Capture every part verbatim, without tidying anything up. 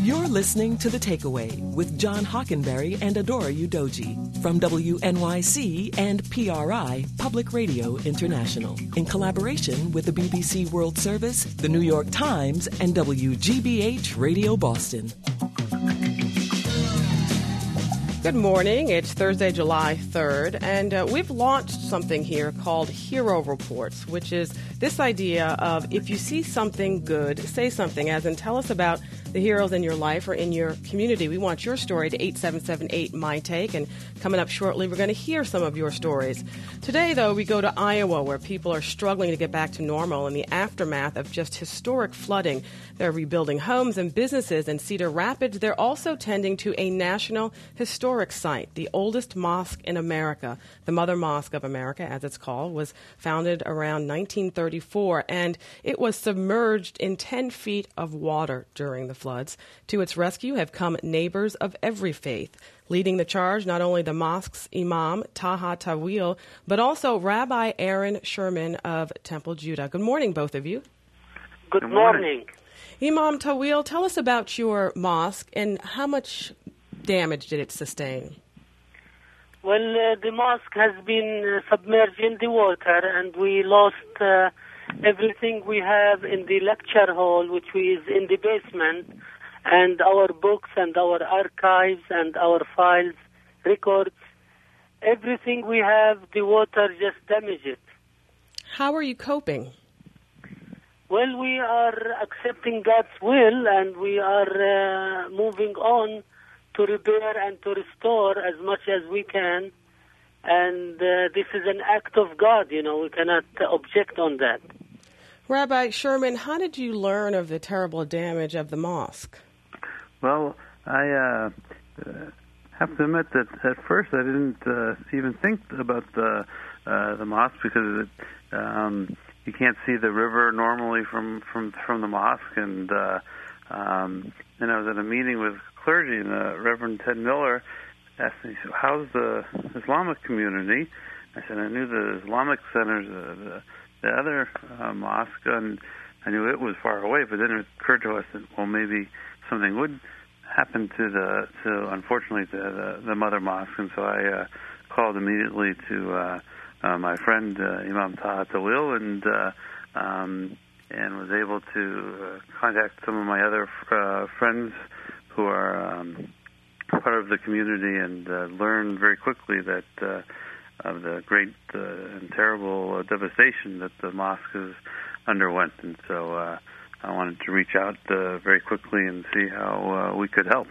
You're listening to The Takeaway with John Hockenberry and Adora Udoji from W N Y C and P R I, Public Radio International, in collaboration with the B B C World Service, the New York Times, and W G B H Radio Boston. Good morning. It's Thursday, July third, and uh, we've launched something here called Hero Reports, which is this idea of if you see something good, say something, as in tell us about the heroes in your life or in your community. We want your story to eight seven seven eight, M Y Take, and coming up shortly, we're going to hear some of your stories. Today, though, we go to Iowa, where people are struggling to get back to normal in the aftermath of just historic flooding. They're rebuilding homes and businesses in Cedar Rapids. They're also tending to a national historic site, the oldest mosque in America. The Mother Mosque of America, as it's called, was founded around nineteen thirty-four, and it was submerged in ten feet of water during the floods. To its rescue have come neighbors of every faith. Leading the charge, not only the mosque's Imam Taha Tawil, but also Rabbi Aaron Sherman of Temple Judah. Good morning, both of you. Good morning. Imam Tawil, tell us about your mosque and how much damage did it sustain? Well, uh, the mosque has been uh, submerged in the water, and we lost uh, everything we have in the lecture hall, which is in the basement, and our books and our archives and our files, records. Everything we have, the water just damaged it. How are you coping? Well, we are accepting God's will, and we are uh, moving on to repair and to restore as much as we can. And uh, this is an act of God, you know, we cannot uh, object on that. Rabbi Sherman, how did you learn of the terrible damage of the mosque? Well, I uh, uh, have to admit that at first I didn't uh, even think about the uh, the mosque because it, um, you can't see the river normally from, from, from the mosque. And uh, um, and I was at a meeting with clergy, and uh, Reverend Ted Miller asked me, so how's the Islamic community? I said, I knew the Islamic centers, uh, the, the other uh, mosque, and I knew it was far away, but then it occurred to us that, well, maybe something would happen to the, to unfortunately, to the, the Mother Mosque. And so I uh, called immediately to uh, uh, my friend, uh, Imam Taha Tawil, and uh, um, and was able to uh, contact some of my other uh, friends who are um, part of the community, and uh, learn very quickly that uh, of the great uh, and terrible uh, devastation that the mosque has underwent. And so uh, I wanted to reach out uh, very quickly and see how uh, we could help.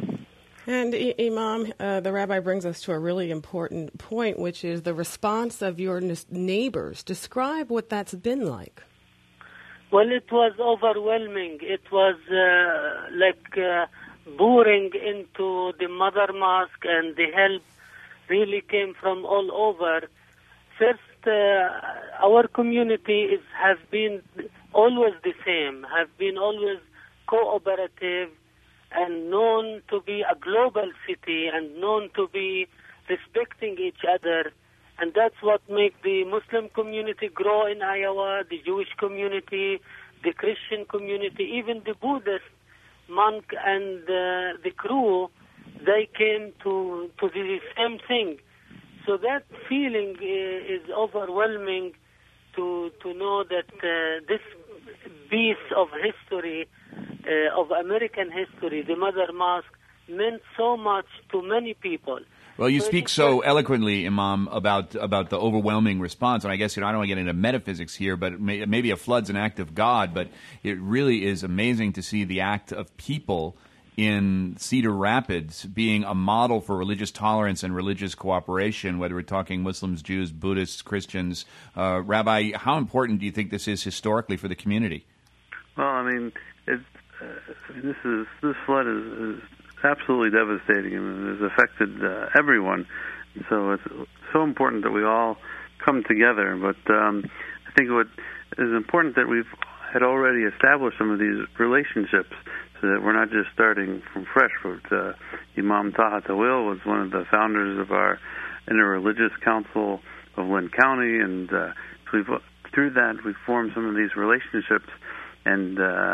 And I- Imam, uh, the rabbi brings us to a really important point, which is the response of your n- neighbors. Describe what that's been like. Well, it was overwhelming. It was uh, like uh, pouring into the Mother Mosque, and the help really came from all over. First, uh, our community is have been always the same, have been always cooperative, and known to be a global city, and known to be respecting each other. And that's what makes the Muslim community grow in Iowa, the Jewish community, the Christian community, even the Buddhist monk and uh, the crew, they came to, to the same thing. So that feeling uh, is overwhelming to, to know that uh, this piece of history, uh, of American history, the Mother Mosque, meant so much to many people. Well, you speak so eloquently, Imam, about about the overwhelming response, and I guess you know I don't want to get into metaphysics here, but may, maybe a flood's an act of God, but it really is amazing to see the act of people in Cedar Rapids being a model for religious tolerance and religious cooperation, whether we're talking Muslims, Jews, Buddhists, Christians. Uh, Rabbi, how important do you think this is historically for the community? Well, I mean, it, uh, this is this flood is. is absolutely devastating, and it has affected uh, everyone. So it's so important that we all come together. But um, I think what is important that we've had already established some of these relationships, so that we're not just starting from fresh. But uh, Imam Taha Tawil was one of the founders of our Interreligious Council of Lynn County, and uh, so we've through that we've formed some of these relationships, and uh,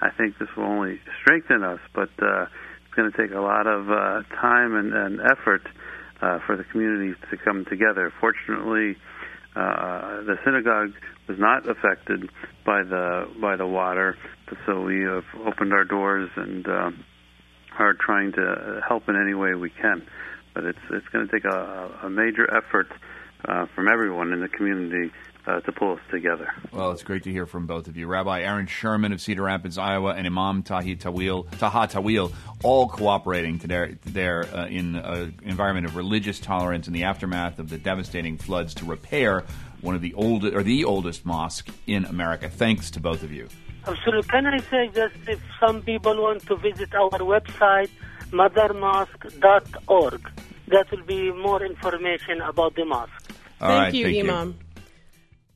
I think this will only strengthen us, but uh, it's going to take a lot of uh, time and, and effort uh, for the community to come together. Fortunately, uh, the synagogue was not affected by the by the water, so we have opened our doors and um, are trying to help in any way we can. But it's it's going to take a, a major effort uh, from everyone in the community uh, to pull us together. Well, it's great to hear from both of you. Rabbi Aaron Sherman of Cedar Rapids, Iowa, and Imam Tahi Tawil, Taha Tawil, all cooperating today, there uh, in an environment of religious tolerance in the aftermath of the devastating floods to repair one of the oldest, or the oldest mosque in America. Thanks to both of you. Absolutely. Can I say just if some people want to visit our website, mother mosque dot org, that will be more information about the mosque. All Thank right, you, thank Imam. You.